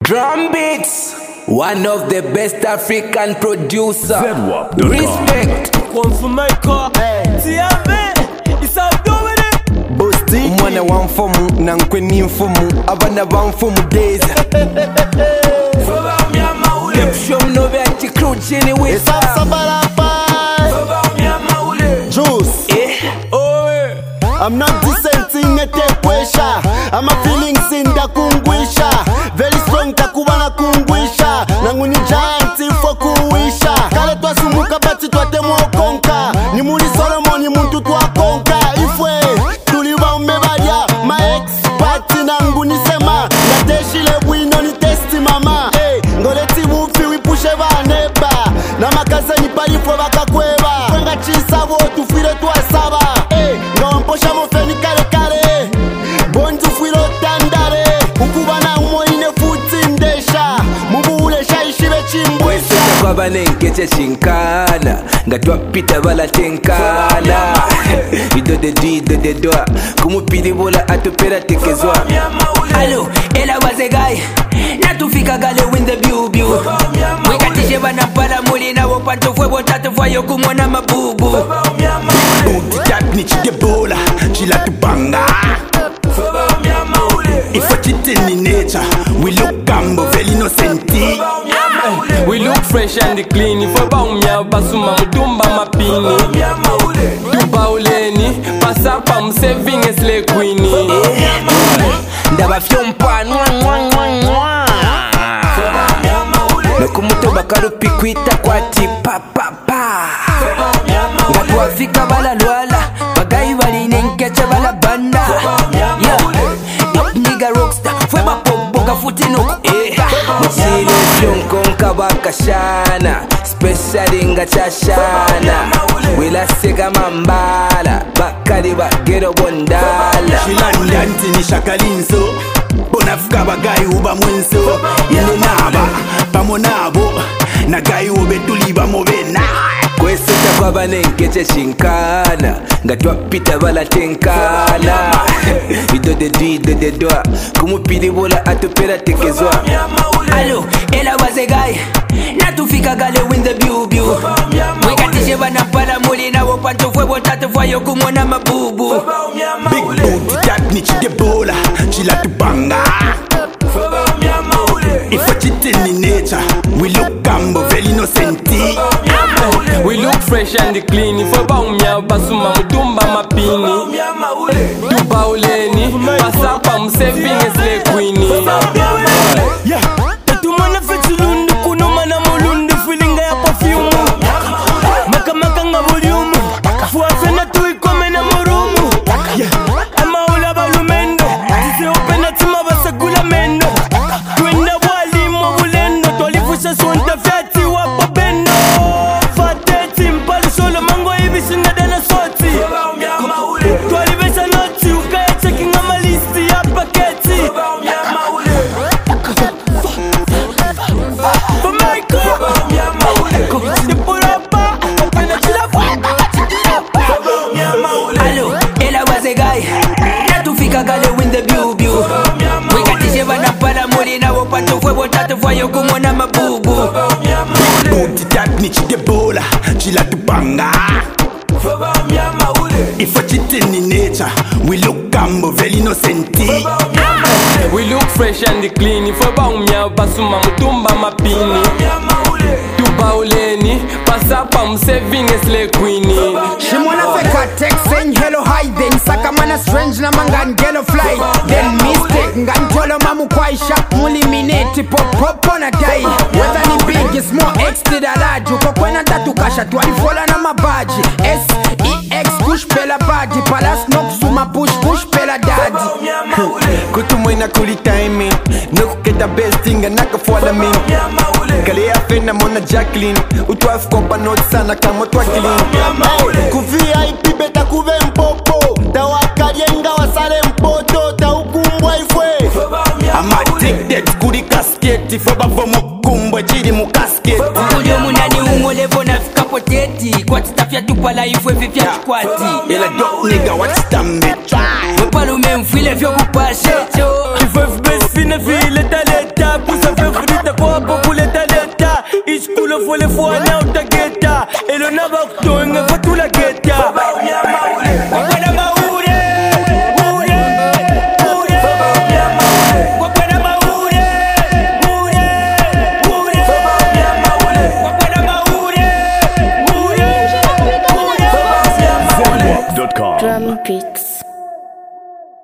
Drum beats, one of the best African producer. Respect. One for my car. It's out doing it. Bosti mwana wamfomu na nkweni mfumu abana bamfumu days. Show no venti crew chini with Juice. I'm not dissenting at the pressure. I'm a feelings in the kungwisha. Very strong takubana kungwisha. Nanguni giant for kuwisha. Kale twa sumuka bati twa temo konka. Ni muli Solomon ni muntu twa konka. Ifwe tuliva umebadia. My ex party nanguni sema. Nateshile wino ni testi mama. Hey, ngoleti mufi wipushe vaneba. Na makaza ni palifo bakakweba. Kwenga chisa wo tufire twa saba. Hey, ngawamposha mofeni kare kare. Bonzu fuiro tandare. Ukubana umo ine futi ndesha. Mubu ule shaishibe chimbwesha. Weseta kwa banenkeche chinkana. Ngatwa pita bala tenkana. Ido de di, do de doa. Kumupidi bola atupera tekezwa. Alo, ela was a guy. Natufika gale win the biu biu. Wekatishe bana pala muli na wopanto fwe botatu fwa yoku mwana mabubu. Tat ni chidebola. Chila tubanga. If a cheating in nature, we look gambo, very innocenti. We look fresh and clean. If a baumia basuma mudumba mapini. Duba uleni. Pasapa mseving esle queenie. Ndaba fyompa nwa. Nakumuto bakaru pikwita kwa tipa papa. Ngatuafika bala luala. Bagai wali nenkeche bala banda. Top nigga rockstar. Fwe bapoboka futino. Mchile fyonkonka bakashana. Special inga chashana. Wila sega mambala. Bakari bagero bondala. Shilandanti ni shakalinso. Bonafika bagai uba mwenso. Yene naba, pamonabo. Nagai ube tuliba movena. Kweseta kwa banenkeche chinkana. Ngatwa pita bala tenkana. Ido de di, do de doa. Kumupidi bola atupera tekezwa. Alo, ela was a guy. Natufika gale win the biu biu. Wekatishe bana pala muli na wopanto fwe botatu fwa yoku mwana mabubu. Big booty tat ni chidebola. Chila tubanga. If a cheating in nature, we look gambo, very innocenti. We look fresh and clean. If a baumia basuma mudumba mapini. Duba uleni. Pasapa mseving esle queenie. Yeah, tu mana fetulundu kuno mana mulundu feeling ya perfume. Maka nga volume. Fuafe na tu ikome na murumu. Yeah, ama ula balumendo. Tise opena tima basakula mendo. Twenda wali mobulendo. Tolifusha swanta feti wapo bendo. Fateti mpali solo mango hivi singa dana soti. Twalibesa noti ukaya checking ama listi ya paketi. Alo, ela was a guy. Natufika gale win the biu biu. Wekatishe bana pala muli na wopanto fwe botatu fwa yoku mwana mabubu. Booty tat ni chidebola. Chila tubanga. If a cheating in nature, we look gambo, very innocenti. We look fresh and clean. If a baumia basuma mudumba mapini. Duba uleni. Pasapa mseving esle queenie. Shimona feka text saying hello hi then saka mana strange na manga ngelo fly then mistake ngantolo mamu kwaisha muliminate pop on a guy whether ni big is more extra large uko kwena tatu kasha twalifola na mabaji SEX push pela baji palas nokusuma push pela daddy Kutumwena kuli timing. Nukuketa best thing and naka follow me. Kale ya fena mona Jacqueline. Utwa fkopa not sana kama twa clean. Kuvia ipi beta kuve mpopo. Tawakarienga wasare mpoto. Taukumbwa ifwe. I'm addicted kuri kasketi. Foba vomo kumbwa chiri mu kasketi. Ujo munani ungolevo na fika poteti. Kwa titafia tupala ifwe vipya chukwati. Ela dog nigga what's damn it. Wepalume mfile vyo kupashe cho. If I've best fine feel it a let up. Fais frita kwa populeta leta Iskulo fole fwa na utageta Elo na bakto inge fatula geta Wakwena maure Mure Mure Wakwena maure Mure Mure Wakwena maure Mure Mure Drum Beats.